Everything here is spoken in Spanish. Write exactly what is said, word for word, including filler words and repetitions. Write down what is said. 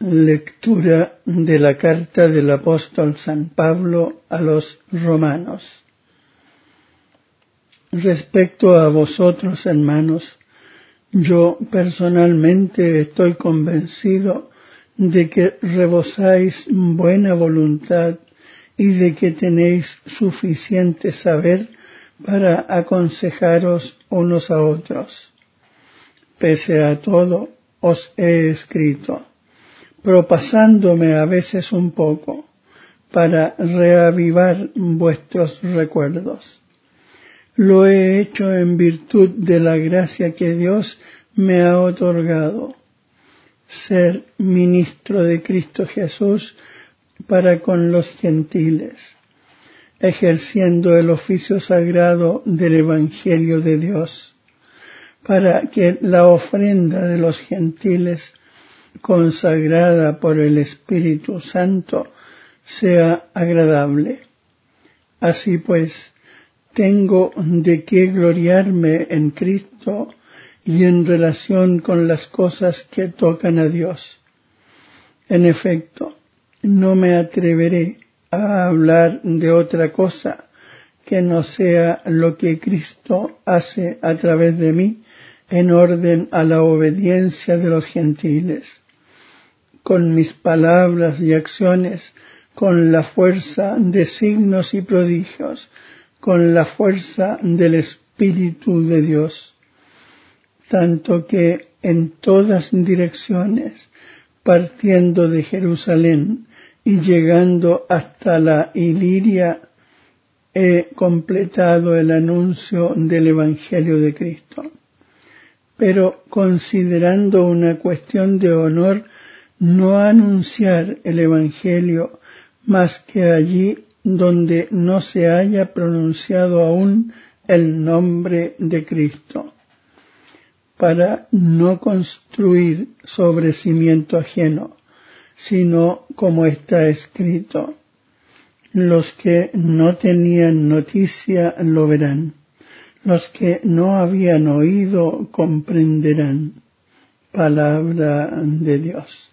Lectura de la carta del apóstol San Pablo a los romanos. Respecto a vosotros, hermanos, yo personalmente estoy convencido de que rebosáis buena voluntad y de que tenéis suficiente saber para aconsejaros unos a otros. Pese a todo, os he escrito, propasándome a veces un poco, para reavivar vuestros recuerdos. Lo he hecho en virtud de la gracia que Dios me ha otorgado, ser ministro de Cristo Jesús para con los gentiles, ejerciendo el oficio sagrado del Evangelio de Dios, para que la ofrenda de los gentiles, consagrada por el Espíritu Santo, sea agradable. Así pues, tengo de qué gloriarme en Cristo y en relación con las cosas que tocan a Dios. En efecto, no me atreveré a hablar de otra cosa que no sea lo que Cristo hace a través de mí en orden a la obediencia de los gentiles, con mis palabras y acciones, con la fuerza de signos y prodigios, con la fuerza del Espíritu de Dios, tanto que en todas direcciones, partiendo de Jerusalén y llegando hasta la Iliria, he completado el anuncio del Evangelio de Cristo. Pero considerando una cuestión de honor no anunciar el Evangelio más que allí donde no se haya pronunciado aún el nombre de Cristo, para no construir sobre cimiento ajeno, sino como está escrito, los que no tenían noticia lo verán, los que no habían oído comprenderán. Palabra de Dios.